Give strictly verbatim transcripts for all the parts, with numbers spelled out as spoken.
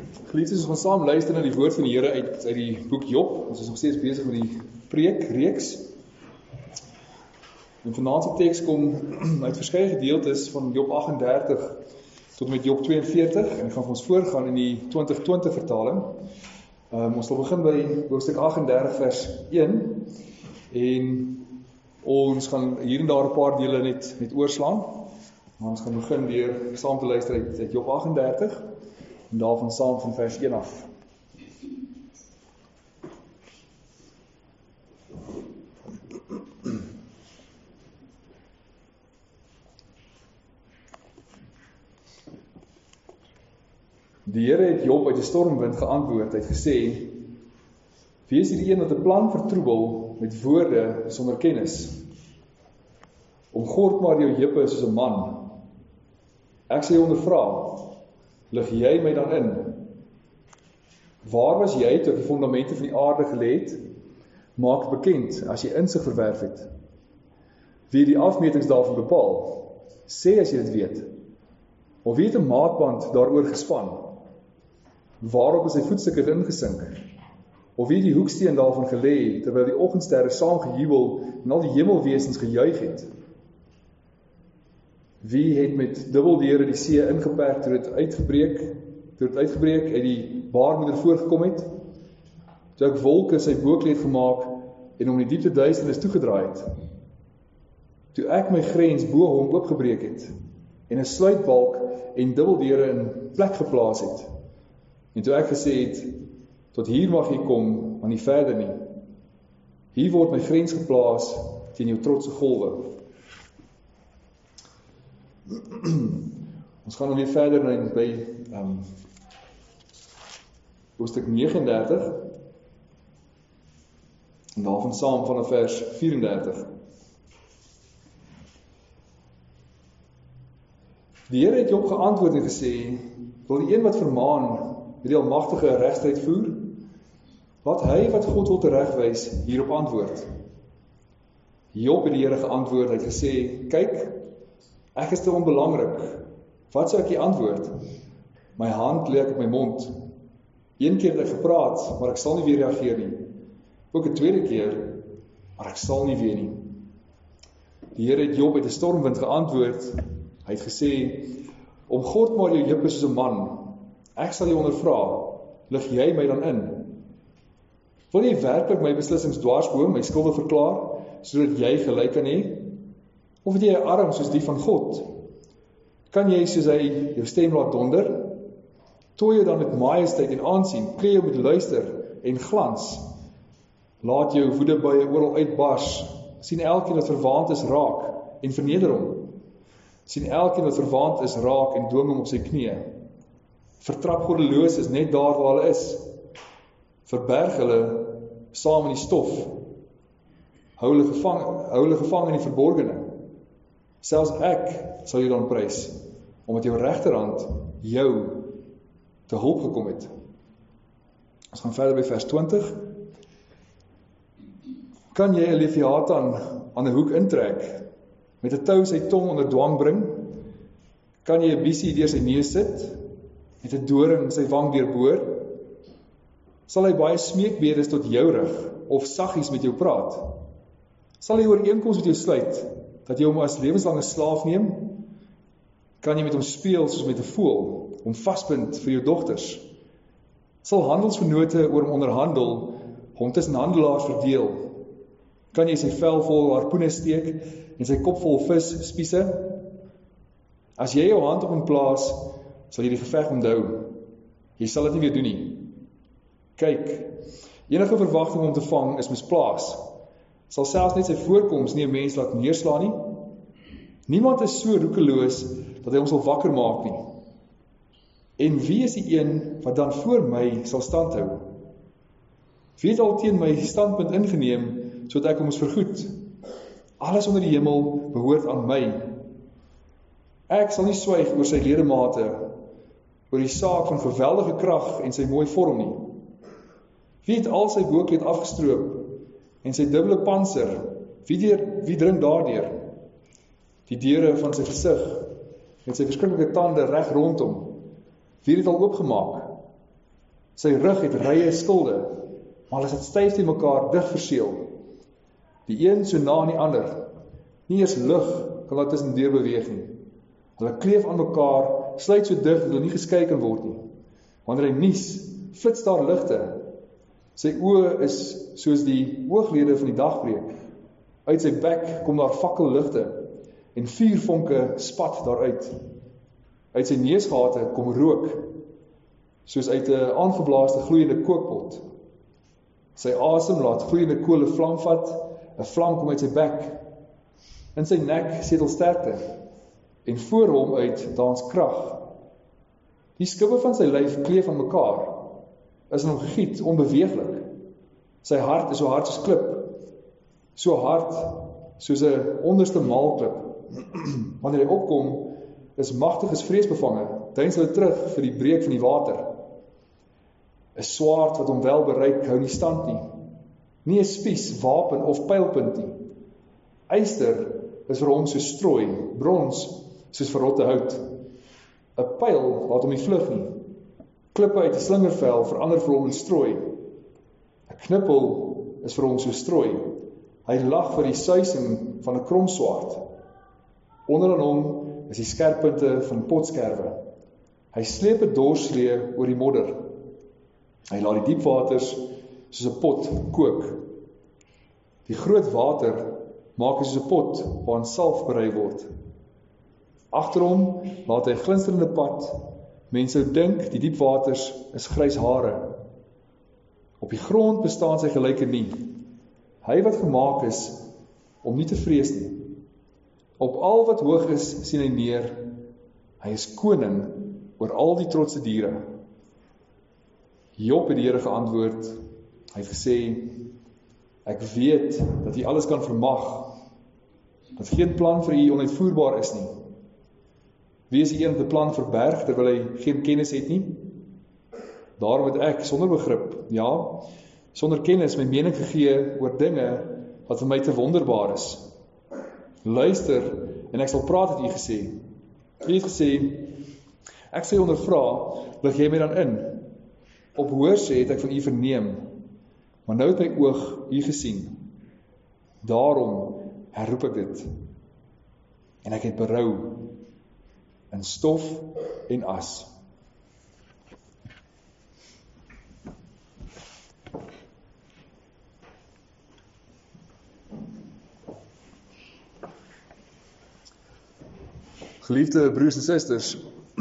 Geliefdes, ons gaan saam luister na die woord van die Here uit, uit die boek Job. Ons is nog steeds besig met die preek, reeks. En vanaand se teks kom uit verskeie gedeeltes van Job agt en dertig tot met Job twee en veertig, en ek gaan vir ons voorgaan in die twintig twintig vertaling. Um, ons sal begin by hoofstuk agt en dertig vers een, en ons gaan hier en daar 'n paar dele net, net oorslaan, maar ons gaan begin deur saam te luister uit, uit Job agt en dertig, en daarvan saam van vers een af. Die Here het Job uit die stormwind geantwoord, hy het gesê: Wie is hierdie een wat 'n plan vertroebel met woorde sonder kennis? Omgord maar jou heupe soos 'n man. Ek sê ondervra, lig jy my dan in? Waar was jy toe ek die fondamente van die aarde gelê het? Maak bekend as jy insig verwerf het. Wie die afmetings daarvan bepaal? Sê as jy dit weet. Of wie het 'n maatband daaroor gespan? Waarop is sy voetstukke ingesink? Of wie die hoeksteen daarvan gelê, terwyl die oggendsterre saam gejubel en al die hemelwesens gejuig het? Wie het met dubbeldeure die see ingeperk toe dit uitgebreek, toe dit uitgebreek uit die baarmoeder voorgekom het? Toe ek wolke sy bookleed gemaak en om die diepte duisternis toegedraai het? Toe ek my grens bo hom oopgebreek het en 'n sluitbalk en dubbeldeure in plek geplaas het? En toe ek gesê het, tot hier mag jy kom, maar nie verder nie. Hier word my grens geplaas teen jou trotse golwe. Ons gaan nog weer verder na by um, hoofstuk nege en dertig, en daarvan saam vanaf vers vyf en dertig. Die Here het Job geantwoord en gesê: Wil die een wat vermaan, die almagtige regstryd voer? Laat hy wat God wil teregwys hierop antwoord. Job het die Here geantwoord, hy het gesê: Kyk, ek is te onbelangrik. Wat sou ek die antwoord? My hand lê op my mond. Een keer het ek gepraat, maar ek sal nie weer reageer nie. Ook 'n tweede keer, maar ek sal nie weer nie. Die Here het Job uit 'n stormwind geantwoord. Hy het gesê: Omgord maar jou heupe soos 'n man. Ek sal jou ondervra, lig jy my dan in? Wil jy werklik my beslissings dwarsboom, my skulde verklaar, sodat jy gelyk kan hê? Of het jy 'n arm soos die van God? Kan jy soos hy jou stem laat donder? Tooi jou dan met majesteit en aansien, klee jou met luister en glans. Laat jou woedebuie oral uitbars, sien elkeen wat verwaand is raak en verneder hom. Sien elkeen wat verwaand is raak en dwing hom op sy knieë. Vertrap goddeloses net daar waar hulle is. Verberg hulle saam in die stof. Hou hulle gevang, hou hulle gevang in die verborgene. Selfs ek sal jou dan prys, omdat jou regterhand jou te hulp gekom het. Ons gaan verder by vers twintig. Kan jy 'n leviathan aan 'n hoek intrek, met 'n tou sy tong onder dwang bring? Kan jy 'n biesie deur sy neus sit, met 'n doring sy wang deurboor? Sal hy baie smeekbedes tot jou rig, of saggies met jou praat? Sal hy ooreenkoms met jou sluit, dat jy hom as lewenslange slaaf neem? Kan jy met hom speel soos met 'n voël, hom vasbind vir jou dogters? Sal handelsvernote oor hom onderhandel, hom tussen handelaars verdeel? Kan jy sy vel vol harpoene steek en sy kop vol vis spiese? As jy jou hand op hom plaas, sal jy die geveg onthou. Jy sal dit nie weer doen nie. Kyk, enige verwagting om te vang is misplaas. Sal selfs net sy voorkoms nie 'n mens laat neerslaan nie. Niemand is so roekeloos dat hy hom sal wakker maak nie. En wie is die een wat dan voor my sal standhou? Wie het al teen my standpunt ingeneem, sodat ek hom moes vergoed? Alles onder die hemel behoort aan my. Ek sal nie swyg oor sy ledemate, oor die saak van geweldige krag en sy mooi vorm nie. Wie het al sy bookleed afgestroop en sy dubbele panser, wie, deur, wie dring daardeur? Die deure van sy gesig, met sy verskriklike tande reg rondom, wie het dit al oopgemaak? Sy rug het rye skilde, maar hulle sit styf teen mekaar dig verseël. Die een so na aan die ander, nie eers lug kan wat tussendeur beweeg nie. Hulle kleef aan mekaar, sluit so dig dat hulle nie geskei kan word nie. Wanneer hy nies, flits daar ligte. Sy oë is soos die ooglede van die dagbreek. Uit sy bek kom daar fakkelligte en vuurvonke spat daaruit. Uit sy neusgate kom rook, soos uit 'n aangeblaaste gloeiende kookpot. Sy asem laat gloeiende kole vlam vat, 'n vlam kom uit sy bek. In sy nek setel sterkte en voor hom uit dans krag. Die skubbe van sy lyf kleef aan mekaar, is in hom gegiet, onbeweeglik. Sy hart is so hard soos klip, so hard soos 'n onderste maalklip. Wanneer hy opkom, is magtiges vreesbevange, deins hulle terug vir die breek van die water. 'n Swaard wat hom wel bereik, hou nie stand nie. Nie 'n spies, wapen of pylpunt nie. Yster is vir hom soos strooi, brons soos verrotte hout. 'n Pyl laat hom nie vlug nie. Klippe uit 'n slingervel verander vir hom in strooi. 'n Knippel is vir hom soos strooi. Hy lag vir die suising van 'n kromswaard. Onder aan hom is die skerppunte van potskerwe. Hy sleep 'n dorslee oor die modder. Hy laat die diepwaters soos 'n pot kook. Die groot water maak hy soos 'n pot waarin salf berei word. Agter hom laat hy 'n glinsterende pad. Mense sou dink die diepwaters is grys hare. Op die grond bestaan sy gelyke nie. Hy wat gemaak is om nie te vrees nie. Op al wat hoog is, sien hy neer. Hy is koning oor al die trotse diere. Job het die Here geantwoord. Hy het gesê, ek weet dat U alles kan vermag, dat geen plan vir U onuitvoerbaar is nie. Wie is die een wat 'n plan verberg terwyl hy geen kennis het nie? Daarom het ek sonder begrip, ja, sonder kennis my mening gegee oor dinge wat vir my te wonderbaar is. Luister en ek sal praat, het U gesê. U het gesê, ek sê ondervra, lig jy my dan in? Op hoorsê het ek van U verneem, maar nou het my oog U gesien. Daarom herroep ek dit. En ek het berou in stof en as. Geliefde broers en susters,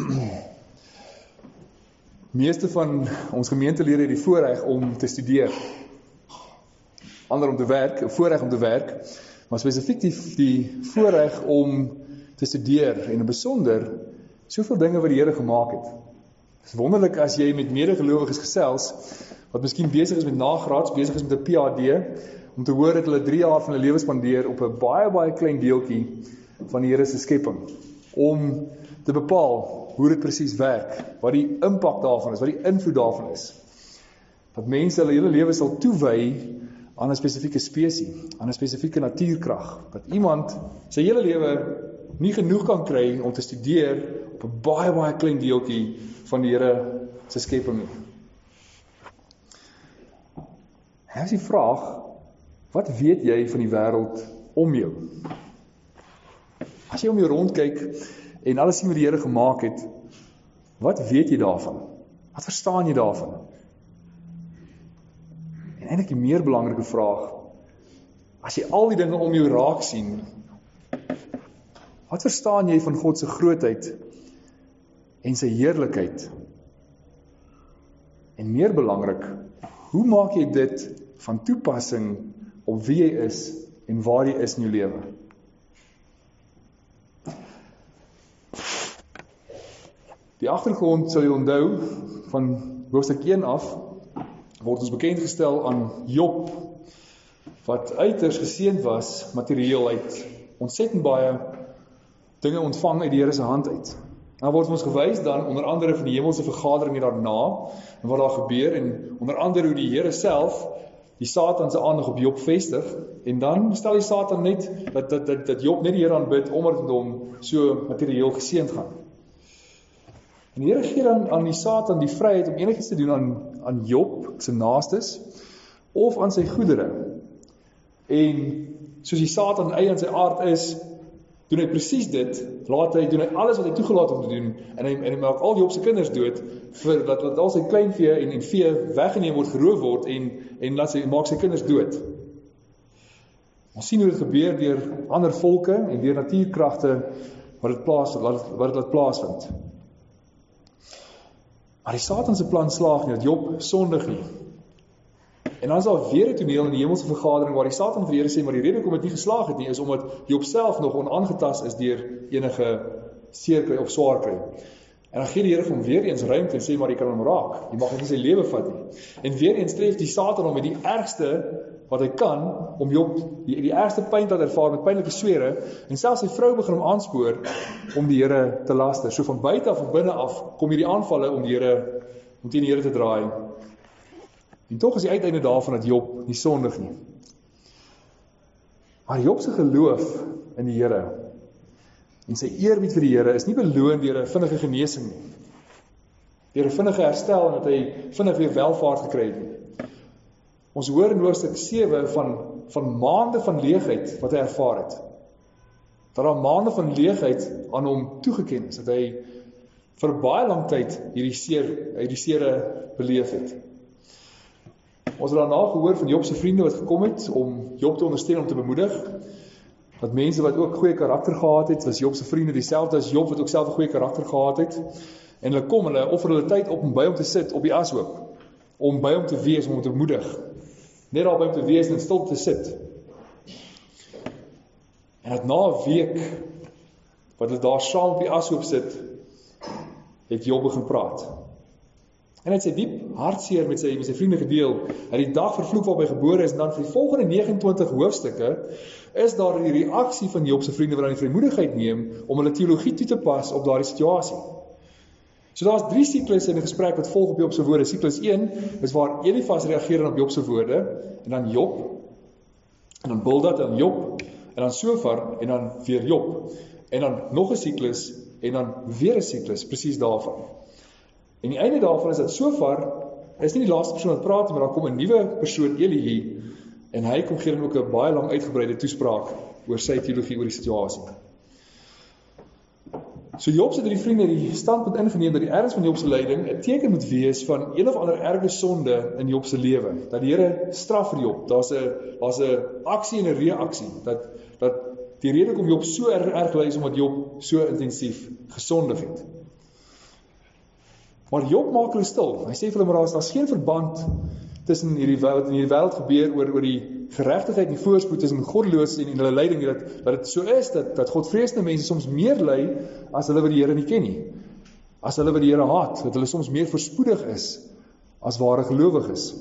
meeste van ons gemeentelede het die voorreg om te studeer. Ander om te werk, 'n voorreg om te werk, maar spesifiek die, die voorreg om te studeer en in besonder soveel dinge wat die Here gemaak het. Het is wonderlik as jy met medegelowiges gesels, wat miskien besig is met nagraads, besig is met 'n P H D, om te hoor dat hulle drie jaar van hulle lewe spandeer op 'n baie, baie klein deeltjie van die Here se skepping, om te bepaal hoe dit presies werk, wat die impak daarvan is, wat die invloed daarvan is. Dat mense hulle hele lewe sal toewy aan 'n spesifieke spesie, aan 'n spesifieke natuurkrag. Dat iemand sy hele lewe nie genoeg kan kry om te studeer op 'n baie, baie klein deeltjie van die Here se skepping nie. Hy is die vraag, wat weet jy van die wêreld om jou? As jy om jou rondkyk en alles sien wat die Here gemaak het, wat weet jy daarvan? Wat verstaan jy daarvan? En eintlik die meer belangrike vraag, as jy al die dinge om jou raak sien, wat verstaan jy van God se grootheid en sy heerlikheid? En meer belangrik, hoe maak jy dit van toepassing op wie jy is en waar jy is in jou lewe? Die agtergrond sal jy onthou, van hoofstuk een af, word ons bekendgestel aan Job, wat uiters geseënd was, materieel uit, ontsettend baie dinge ontvang uit die Here se hand uit. Nou word ons gewys dan, onder andere van die hemelse vergadering daarna, en wat daar gebeur, en onder andere hoe die Here self, die Satan se aandag op Job vestig, en dan stel die Satan net, dat, dat, dat, dat Job net die Here aanbid, omdat het hom so materieel geseënd gaan. En die Here gee dan aan die Satan die vryheid om enigiets te doen aan, aan Job, sy naastes, of aan sy goedere. En soos die Satan eie aan sy aard is, doen hy presies dit, laat hy, doen hy alles wat hy toegelaat om te doen, en hy, en hy maak al Job se kinders dood, vir, dat, dat al sy kleinvee en, en vee weggeneem word, geroof word, en, en laat sy, maak sy kinders dood. Ons sien hoe dit gebeur deur ander volke, en deur natuurkragte, wat dit plaas, wat, wat dit laat plaasvind. Maar die Satan se plan slaag nie, dat Job sondig nie. En dan is daar weer 'n toneel in die hemelse vergadering waar die Satan vir die Here sê, maar die rede hoekom dit nie geslaag het nie, is omdat Job self nog onaangetast is deur enige seerkry of swaarkry. En dan gee die Here vir hom weer eens ruimte en sê, maar jy kan hom raak, jy mag nie sy lewe vat nie. En weer eens tref die Satan hom met die ergste wat hy kan, om Job die, die ergste pyn te ervaar met pynlike swere, en selfs sy vrou begin hom aanspoor om die Here te laster. So van buite af en binne af kom hierdie aanvalle om die Here, om teen die Here te draai. En tog is die uiteinde daarvan dat Job nie sondig nie. Maar Job se geloof in die Here en sy eerbied vir die Here is nie beloon deur 'n vinnige genesing nie. Deur 'n vinnige herstel en dat hy vinnig weer welvaart gekry het nie. Ons hoor in hoofstuk sewe van, van maande van leegheid wat hy ervaar het. Dat daar maande van leegheid aan hom toegeken is, dat hy vir baie lang tyd hierdie seer, hierdie seere beleef het. Ons het daarna gehoor van Job se vriende wat gekom het om Job te ondersteun, om te bemoedig. Dat mense wat ook goeie karakter gehad het, was Job se vriende dieselfde as Job wat ook self 'n goeie karakter gehad het. En hulle kom, hulle offer hulle tyd op om by hom te sit op die ashoop, om by hom te wees, om hom te bemoedig. Net daar by hom te wees en in stilte te sit. En dat na 'n week wat hulle daar saam op die ashoop sit, het Job begin praat. En hy het sy diep hartseer met sy, met sy vriende gedeel. Hy het die dag vervloek waarop hy gebore is, en dan vir die volgende nege en twintig hoofstukke is daar die reaksie van Job se vriende wat aan die vrymoedigheid neem om hulle teologie toe te pas op daardie situasie. So daar is drie siklusse in 'n gesprek wat volg op Job se woorde. Siklus een is waar Elifas reageer op Job se woorde, en dan Job, en dan Bildad, en dan Job, en dan Sofar, en dan weer Job. En dan nog 'n siklus, en dan weer 'n siklus, presies daarvan. En die einde daarvan is dat Sofar is nie die laaste persoon wat praat, maar daar kom 'n nuwe persoon, Elihu, en hy kom gee dan ook 'n baie lang uitgebreide toespraak oor sy teologie oor die situasie. So Job se drie vriende die standpunt ingeneem dat die erns van Job se lyding 'n teken moet wees van een of ander erge sonde in Job se lewe. Dat die Here straf vir Job. Daar's 'n daar's 'n aksie en 'n reaksie. Dat dat die rede hoekom Job so erg erg ly is omdat Job so intensief gesondig het. Maar Job maak hulle stil. Hy sê vir hulle, maar daar's daar's geen verband tussen hierdie wat in hierdie wêreld gebeur oor oor die geregtigheid en die voorspoed tussen goddeloos en, en hulle lyding, dat dat dit so is dat dat godvreesende mense soms meer ly as hulle wat die Here nie ken nie. As hulle wat die Here haat, dat hulle soms meer voorspoedig is as ware gelowiges.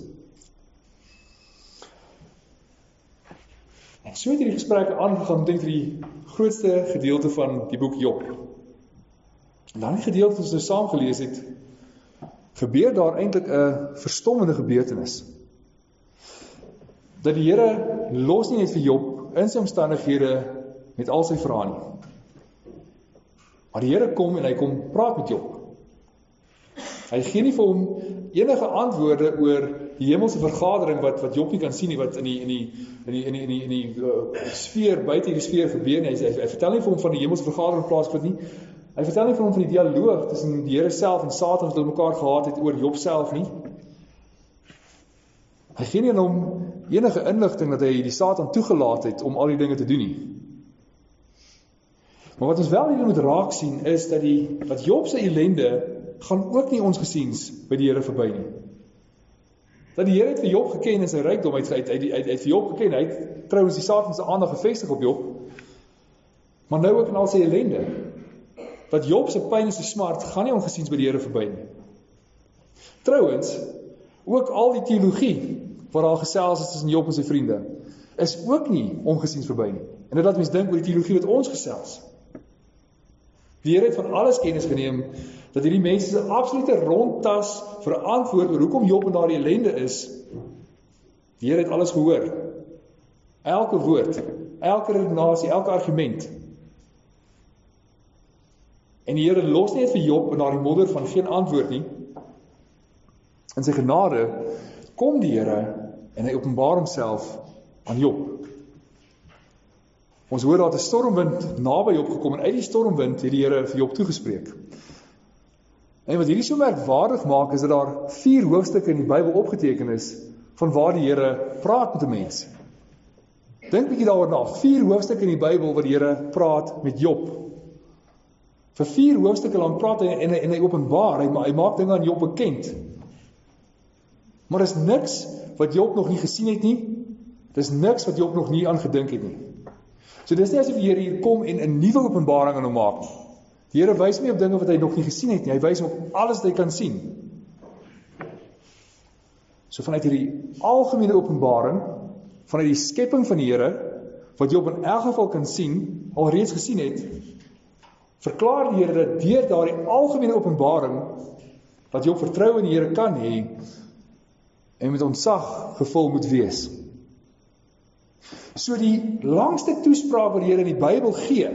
En so het hierdie gesprekke aangegaan omtrent vir die grootste gedeelte van die boek Job. En dan die gedeelte wat ons nou saam gelees het, gebeur daar eintlik 'n verstommende gebeurtenis. Dat die Here los nie net vir Job in sy omstandighede met al sy vrae nie. Maar die Here kom en hy kom praat met Job. Hy gee nie vir hom enige antwoorde oor die hemelse vergadering wat wat Job nie kan sien nie, wat in die in die in die in die in die, in die uh, sfeer buite hierdie sfeer gebeur nie. Hy, hy, hy vertel nie vir hom van die hemelse vergadering plaasvind nie. Hy vertel nie vir hom van die dialoog tussen die Here self en Satan wat hulle mekaar gehad het oor Job self nie. Hy gee nie aan hom enige inligting dat hy die Satan toegelaat het om al die dinge te doen nie. Maar wat ons wel hier moet raak sien is dat die dat Job se ellende gaan ook nie ons gesiens by die Here verby nie. Dat die Here het vir Job geken in sy rykdom, hy het, hy, hy, hy, hy het vir Job geken, hy het trouwens die Satan se aandag gevestig op Job, maar nou ook in al sy ellende. Dat Job se pyn en sy smart gaan nie ongesiens by die Here verby nie. Trouwens, ook al die teologie wat daar gesels is tussen Job en sy vriende, is ook nie ongesiens verby nie. En dit laat mens dink oor die teologie wat ons gesels. Die Here het van alles kennis geneem, dat hierdie mense se absolute rondtas vir 'n antwoord oor hoekom Job in daardie ellende is. Die Here het alles gehoor. Elke woord, elke redenasie, elke argument. En die Here los net vir Job in daardie modder van geen antwoord nie. In sy genade kom die Here en hy openbaar homself aan Job. Ons hoor dat 'n stormwind naby Job gekom en uit die stormwind het die Here vir Job toegespreek. En wat hierdie so merkwaardig maak is dat daar vier hoofstukke in die Bybel opgeteken is van waar die Here praat met 'n mens. Dink bietjie daaroor na, vier hoofstukke in die Bybel waar die Here praat met Job. Vir vier hoofstukke lank praat hy en hy, en hy openbaar, hy, hy maak dinge aan Job bekend. Maar is niks wat Job nog nie gesien het nie, dis niks wat Job nog nie aan gedink het nie. So dis nie asof die Here hier kom en 'n nuwe openbaring aan hom maak. Die Here wys nie op dinge wat hy nog nie gesien het nie, hy wys op alles wat hy kan sien. So vanuit hierdie algemene openbaring, vanuit die skepping van die Here, wat Job in elk geval kan sien, alreeds gesien het, verklaar die Here dat deur daardie algemene openbaring, wat Job vertrou in die Here kan hê, en met ontzag gevul moet wees. So die langste toespraak wat die Here in die Bybel gee,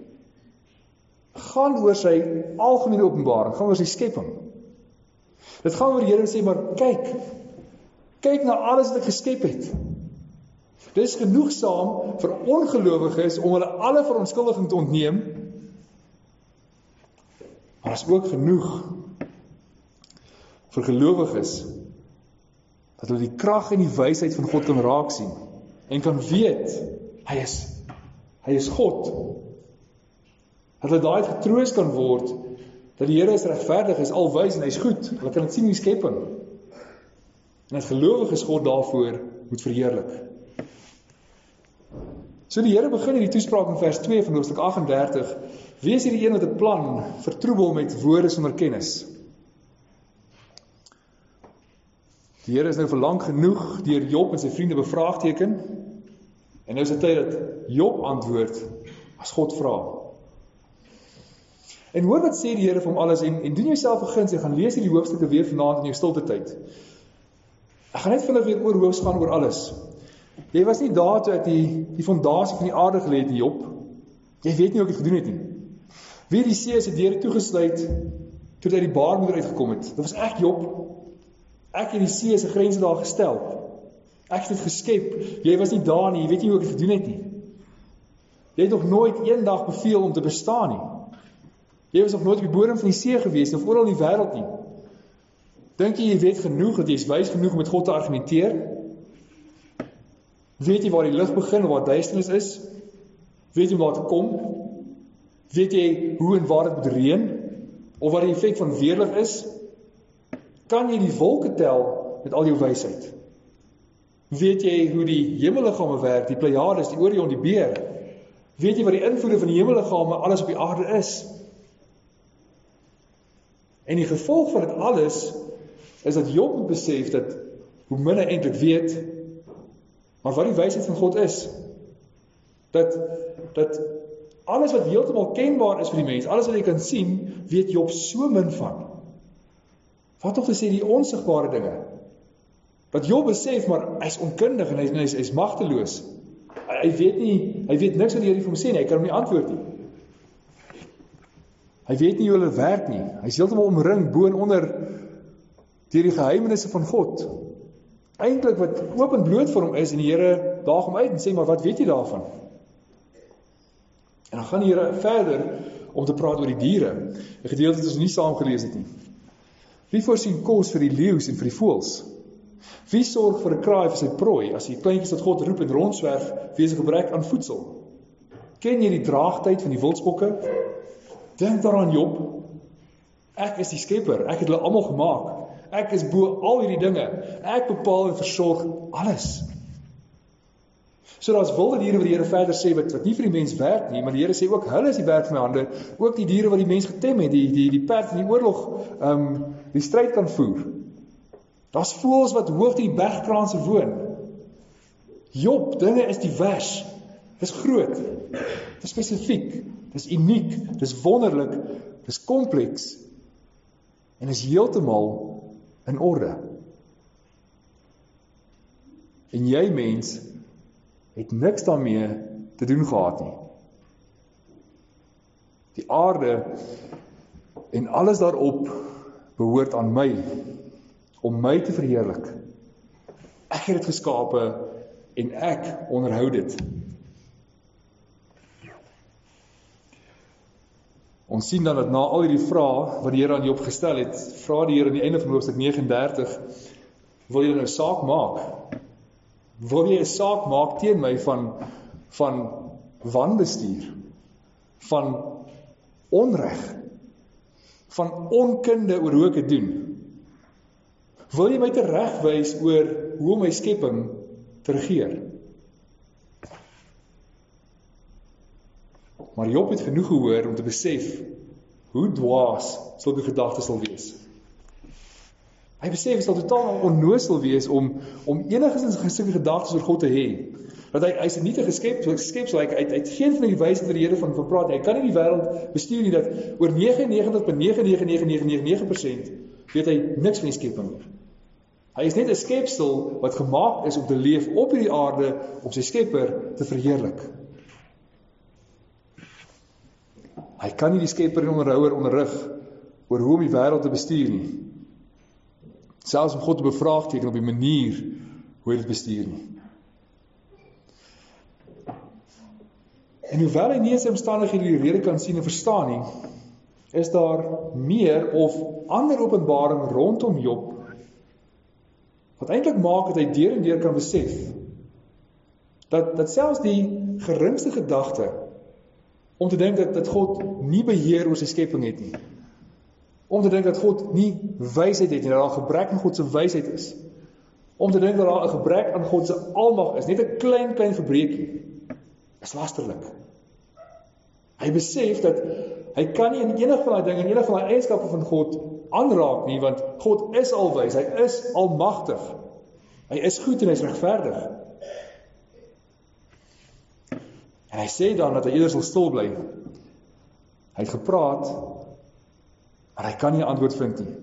gaan oor sy algemene openbaring, gaan oor sy skepping. Dit gaan oor die Here sê, maar kyk, kyk na alles wat ek geskep het. Dit is genoegsaam vir ongelowiges om hulle alle verontskuldiging te ontneem, maar is ook genoeg vir gelowiges dat hulle die krag en die wysheid van God kan raak sien en kan weet, hy is, hy is God. Dat hulle daai getroos kan word, dat die Here is regverdig, is alwys en hy is goed. Hulle kan dit sien in die skepping. En dat gelowiges God daarvoor moet verheerlik. So die Here begin in die toespraak in vers twee van hoofstuk agt en dertig, wees hierdie een wat 'n plan vertroebel met woorde sonder kennis. Die Here is nou vir lank genoeg deur Job en sy vriende bevraagteken, en nou is dit tyd dat Job antwoord as God vra. En hoor wat sê die Here vir hom alles, en, en doen jouself 'n guns, en gaan lees hierdie hoofstukke weer vanaand in jou stilte tyd. Ek gaan net vinnig weer oor hoofs gaan oor alles. Jy was nie daar toe ek die, die fondasie van die aarde gelê het nie, Job. Jy weet nie hoe ek het gedoen het nie. Wie die see se deure toegesluit toe uit die baarmoeder uitgekom het. Dit was ek, Job. Ek het die see se grense daar gestel. Ek het dit geskep. Jy was nie daar nie, jy weet nie hoe ek het gedoen het nie. Jy het nog nooit eendag beveel om te bestaan nie. Jy was nog nooit op die bodem van die see gewees, of oral in die wêreld nie. Dink jy, jy weet genoeg, dat jy is wys genoeg om met God te argumenteer? Weet jy waar die lig begin, en waar duisternis is? Weet jy om daar te kom? Weet jy hoe en waar dit moet reën? Of wat die effek van weerlig is? Kan jy die wolke tel met al jou wysheid? Weet jy hoe die hemelliggame werk, die Pleiades, die Orion, die Beer? Weet jy wat die invloede van die hemelliggame alles op die aarde is? En die gevolg van dit alles is dat Job moet besef dat hoe min hy eintlik weet, maar wat die wysheid van God is, dat, dat alles wat heeltemal kenbaar is vir die mens, alles wat jy kan sien, weet Job so min van. Wat tog te sê die onsigbare dinge, dat Job besef, maar hy is onkundig en hy, hy, is, hy is magteloos. Hy, hy weet nie, hy weet niks wat die Here vir hom sê nie, hy kan hom nie antwoord nie. Hy weet nie hoe hulle werk nie. Hy is heeltemal omring bo en onder deur die geheimenisse van God. Eintlik wat oop en bloot vir hom is, en die Here daag hom uit en sê, maar wat weet jy daarvan? En dan gaan die Here verder om te praat oor die diere. 'n Gedeelte wat ons nie saam gelees het nie. Wie voorsien kos vir die leeu's en vir die voëls? Wie sorg vir 'n kraai vir sy prooi, as die kleintjies wat God roep en rondswerf, weens 'n gebrek aan voedsel? Ken jy die draagtyd van die wildsbokke? Dink daaraan, Job. Ek is die skepper, ek het hulle almal gemaak. Ek is bo al hierdie dinge. Ek bepaal en versorg alles. So daar's wilde diere wat die Here verder sê, wat, wat nie vir die mens werk nie, maar die Here sê ook, hulle is die werk van my hande, ook die diere wat die mens getem het, die, die, die perd in die oorlog, um, die stryd kan voer. Daar's voëls wat hoog in die bergkraanse woon. Job, dinge is divers. Dis groot. Dis spesifiek. Dis uniek. Dis wonderlik. Dis kompleks. En is heeltemal in orde. En jy, mens, het niks daarmee te doen gehad nie. Die aarde En alles daarop behoort aan my, om my te verheerlik. Ek het dit geskape, en ek onderhou dit. Ons sien dan dat na al die vrae wat die Here aan Job gestel het, vra die Here aan die einde van hoofstuk negenendertig, wil jy nou saak maak? Wil jy 'n saak maak teen my van, van wanbestuur, van onreg, van onkunde oor hoe ek het doen? Wil jy my teregwys oor hoe om my skepping te regeer? Maar Job het genoeg gehoor om te besef hoe dwaas sulke gedagtes sal wees. Hy besef het sal totaal onnoosel wees om, om enigstens sulke gedagtes oor God te hê. Dat hy, hy is 'n nietige skep, skepsel, hy, hy, hy het geen van die wysheid wat die Here van verpraat nie. Hy kan nie die wêreld bestuur nie, dat oor negenennegentig komma nege nege nege nege nege nege persent weet hy niks van die skepping nie. Hy is net 'n skepsel wat gemaak is om te leef op hierdie aarde, om sy skepper te verheerlik. Hy kan nie die skepper en onderhouer onderrig oor hoe om die wêreld te bestuur nie. Selfs om God te bevraagteken op die manier hoe hy dit bestuur nie. En hoewel hy nie in sy omstandighede die rede kan sien en verstaan nie, is daar meer of ander openbaring rondom Job, wat eintlik maak dat hy deur en deur kan besef, dat, dat selfs die geringste gedagte, om te dink dat, dat God nie beheer oor sy skepping het nie, om te dink dat God nie wysheid het nie, dat daar 'n gebrek aan God se wysheid is, om te dink dat daar 'n gebrek aan God se almag is, net 'n klein, klein gebreekie, is lasterlik. Hy besef dat hy kan nie in enig van die dinge, in enig van die eienskappe van God aanraak nie, want God is alwys, hy is almagtig, hy is goed en hy is regverdig. En hy sê dan dat hy eerder sal stil bly. Hy het gepraat, maar hy kan nie 'n antwoord vind nie.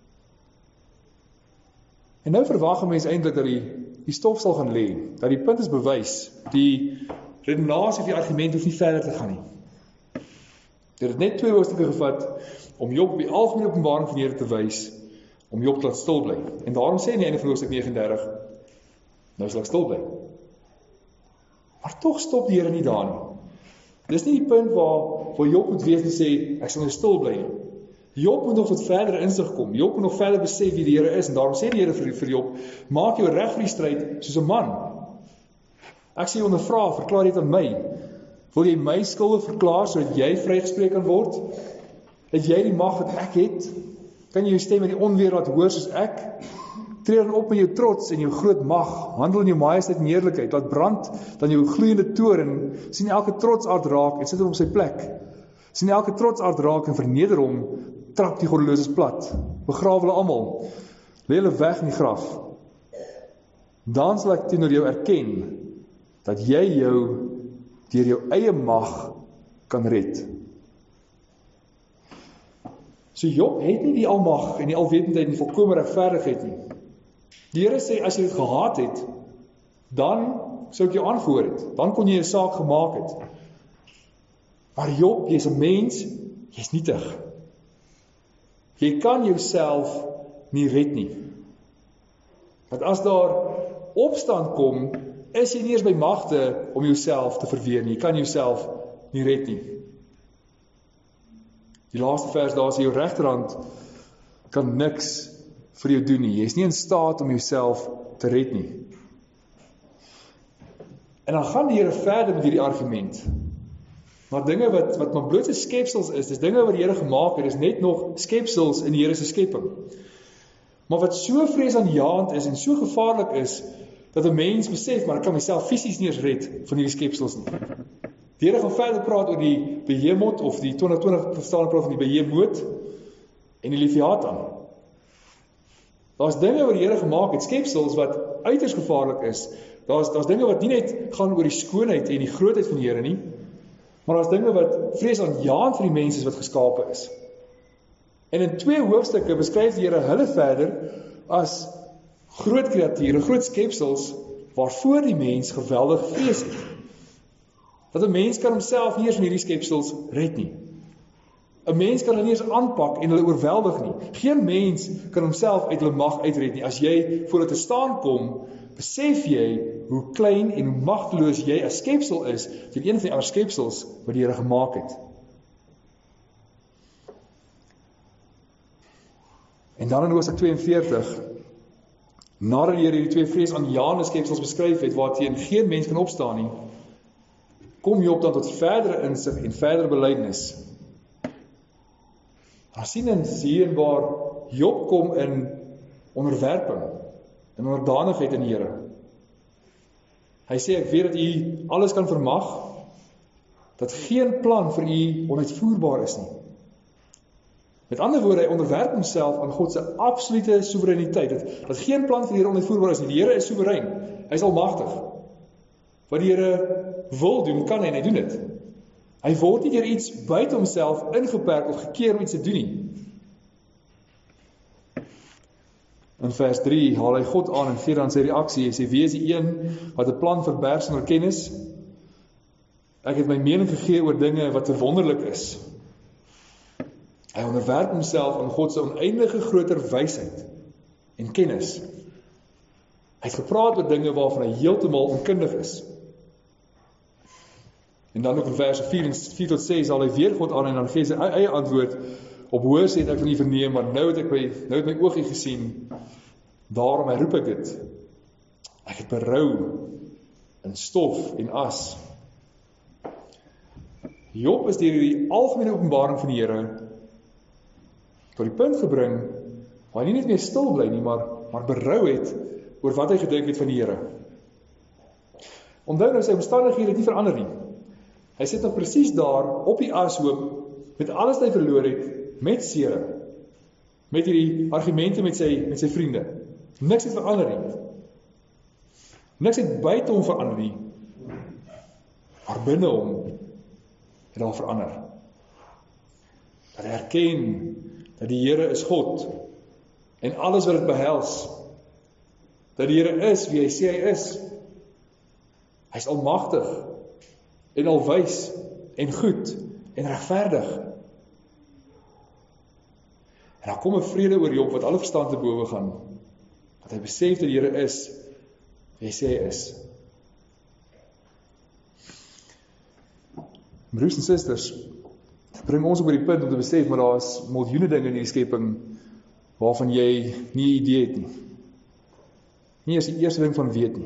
En nou verwag 'n mens eintlik dat die, die stof sal gaan lê, dat die punt is bewys, die redenasie of die argument hoef nie verder te gaan nie. Dit het net twee hoofstukke gevat om Job op die algemene openbaring van die Here te wys, om Job te laat stil bly. En daarom sê in die einde van hoofstuk negenendertig, nou sal ek stil bly. Maar tog stop die Here nie daar nie. Dis nie die punt waar, waar Job moet wees en sê, ek sal nou stil bly. Job moet nog wat verder insig kom. Job moet nog verder besef wie die Here is. En daarom sê die Here vir, vir Job, maak jou reg vir die stryd soos 'n man. Ek sê ondervra, verklaar dit aan my. Wil jy my skulde verklaar sodat jy vrygespreek kan word? Het jy die mag wat ek het? Kan jy jou stem in die onweer laat hoor soos ek? Tree dan op met jou trots en jou groot mag, handel in jou majesteit en heerlikheid, laat brand dan jou gloeiende toorn, sien elke trotsaard raak en sit hom op sy plek. Sien elke trotsaard raak en verneder hom, trap die goddeloses plat, begrawe hulle almal, lê hulle weg in die graf. Dan sal ek teenoor jou erken dat jy jou deur jou eie mag kan red. So Job het nie die almag en die alwetendheid en die volkome regverdigheid nie. Die Here sê, as jy dit gehaat het, dan sou ek jou aangehoor het, dan kon jy 'n saak gemaak het. Maar Job, jy is 'n mens, jy is nietig. Jy kan jouself nie red nie. Want as daar opstand kom, is jy nie eens by magte om jouself te verweer nie. Jy kan jouself nie red nie. Die laaste vers daar sê, jou regterhand kan niks vir jou doen nie. Jy is nie in staat om jouself te red nie. En dan gaan die Here verder met hierdie argument. Maar dinge wat, wat maar bloot skepsels is, dis dinge wat die Here gemaak het, is net nog skepsels in die Here se skepping. Maar wat so vreesaanjaend is en so gevaarlik is, dat 'n mens besef, maar ek kan myself fisies nie eens red van hierdie skepsels nie. Die Here gaan verder praat oor die behemoth, of die twintig twintig verstaan praat van die behemoth en die leviathan. Daar's dinge wat die Here gemaak het, skepsels wat uiters gevaarlik is. Daar's daar's dinge wat nie net gaan oor die skoonheid en die grootheid van die Here nie, maar daar's dinge wat vreesaanjaend vir die mense wat geskape is. En in twee hoofstukke beskryf die Here hulle verder as groot kreature, groot skepsels, waarvoor die mens geweldig vrees het. Dat 'n mens kan homself nie eens van hierdie skepsels red nie. 'n mens kan hulle nie eens aanpak en hulle oorweldig nie. Geen mens kan homself uit hulle mag uitred nie. As jy voor hulle te staan kom, besef jy hoe klein en hoe magteloos jy as skepsel is teen een van die ander skepsels wat die Here gemaak het. En dan in Hosea tweeënveertig, nadat die Here hierdie twee vreesaanjaende skepsels beskryf het, waarteen geen mens kan opstaan nie, kom Job dan tot verdere insig en verdere belydenis. Daar sien ons hier waar Job kom in onderwerping, in onderdanigheid in die Here. Hy sê, ek weet dat u alles kan vermag, dat geen plan vir u onuitvoerbaar is nie. Met ander woorde, hy onderwerp homself aan God se absolute soewereiniteit, dat, dat geen plan vir die Here onuitvoerbaar is nie. Die Here is soewerein, hy is almagtig. Wat die Here wil doen, kan hy en hy doen dit. Hy word nie deur iets buite homself ingeperk of gekeer om iets te doen nie. In vers drie haal hy God aan en gee dan sy reaksie. Hy sê, wie is die een wat 'n plan verberg sonder kennis? Ek het my mening gegee oor dinge wat te wonderlik is. Hy onderwerp homself aan God se oneindige groter wysheid en kennis. Hy het gepraat oor dinge waarvan hy heeltemal onkundig is. En dan ook in vers vier tot ses sal hy weer God aan en dan gee sy eie antwoord. Op hoors het ek nie verneem, maar nou het ek my, nou het my oogie gesien. Daarom herroep ek dit. Ek het berou in stof en as. Job is deur die algemene openbaring van die Here tot die punt gebring waar hy nie net meer stil bly nie, maar, maar berou het oor wat hy gedink het van die Here. Onthou nou, sy omstandighede het nie verander nie. Hy sit nog presies daar op die ashoop met alles wat hy verloor het, met seere, met hierdie argumente met sy, met sy vriende. Niks het verander nie. Niks het buite hom verander nie. Maar binne hom het al verander. Dat hy erken dat die Here is God en alles wat dit behels. Dat die Here is wie hy sê hy is. Hy is almagtig en alwys en goed en regverdig. En daar kom 'n vrede oor Job wat alle verstand te bowe gaan. Dat hy besef dat die Here is wie hy sê hy is. Broers en susters, dit bring ons op by die punt om te besef, maar daar is miljoene dinge in die skepping waarvan jy nie 'n idee het nie. Nie eens die eerste ding van weet nie.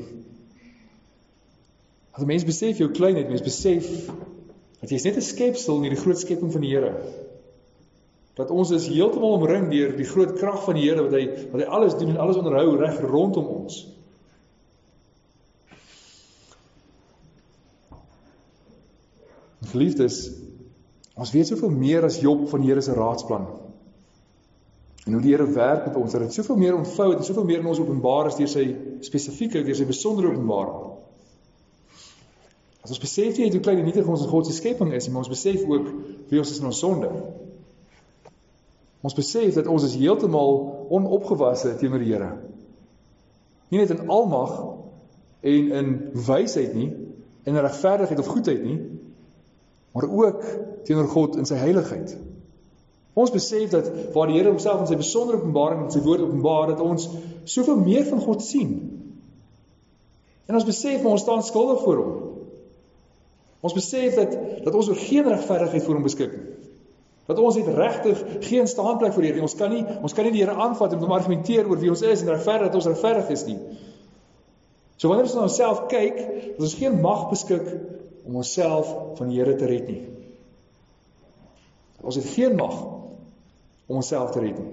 As 'n mens besef jou kleinheid, mens besef dat jy is net 'n skepsel in die groot skepping van die Here. Dat ons is heeltemal omring deur die groot krag van die Here wat hy wat hy alles doen en alles onderhou reg rondom ons. Geliefdes, ons weet soveel meer as Job van die Here se raadsplan. En hoe die Here werk met ons, dat dit soveel meer ontvou het en soveel meer in ons openbaar is deur sy spesifieke, deur sy besondere openbaring. As ons besef nie hoe klein en nietig ons in God se skepping is, maar ons besef ook wie ons is in ons sonde. Ons besef dat ons is heeltemal onopgewasse teenoor die Here. Nie net in almag en in wysheid nie, en in regverdigheid of goedheid nie, maar ook teenoor God in sy heiligheid. Ons besef dat waar die Here homself in sy besondere openbaring en sy woord openbaar, dat ons soveel meer van God sien. En ons besef, maar ons staan skuldig voor hom. Ons besef dat, dat ons oor geen regverdigheid voor hom beskik nie. Dat ons het regtig geen staanplek voor die Here. Ons kan nie, ons kan nie die Here aanvat en hom argumenteer oor wie ons is en regverdig dat ons regverdig is nie. So wanneer ons na onsself kyk, dat ons geen mag beskik om onsself van die Here te red nie. Ons het geen mag om onsself te red nie.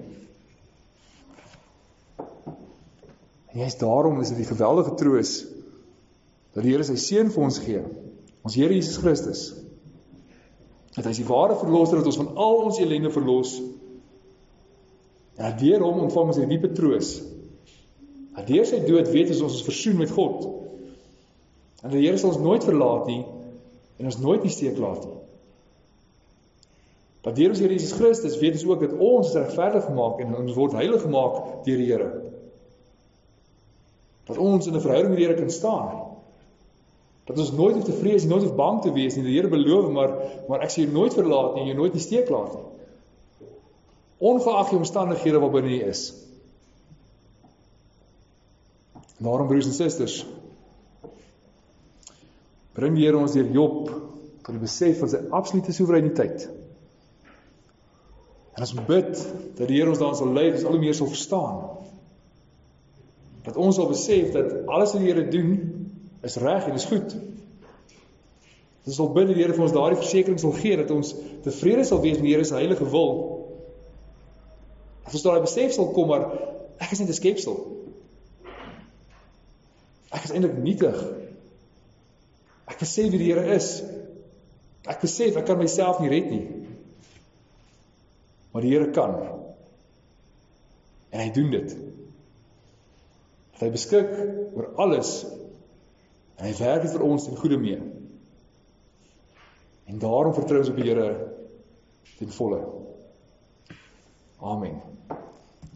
En juist daarom is dit die geweldige troos dat die Here sy seun vir ons gee, ons Here Jesus Christus. Dat hy is die ware verlosser, dat ons van al ons ellende verlos. En dat deur hom ontvang ons die diepe troos. Dat deur sy dood weet ons ons is versoen met God. En die Here sal ons nooit verlaat nie en ons nooit nie steek laat nie. Dat deur ons Here Jesus Christus weet ons ook dat ons is regverdig gemaak en ons word heilig gemaak deur die Here. Dat ons in 'n verhouding met die Here kan staan. Dat ons nooit hoef te vrees, nooit hoef bang te wees nie. Die Here beloof, maar, maar ek sal jou nooit verlaat nie, jou nooit nie steek laat nie. ongeag die omstandighede waarbinne jy is. En daarom, broers en susters, bring die Here ons deur Job tot die besef van sy absolute soewereiniteit. En ons bid dat die Here ons daarin sal lei, dat ons al hoe meer sal verstaan. Dat ons sal besef dat alles wat die Here doen, is reg en is goed. Dat ons sal bid dat die Here vir ons daardie versekering sal gee, dat ons tevrede sal wees met die Here se heilige wil. Dat ons daardie besef sal kom, maar ek is net 'n skepsel. Ek is eintlik nietig. Ek besef wie die Here is. Ek besef, ek kan myself nie red nie. Maar die Here kan. En hy doen dit. Dat hy beskik oor alles, en hy werk dit vir ons ten goeie mee. En daarom vertrou ons op die Here ten volle. Amen.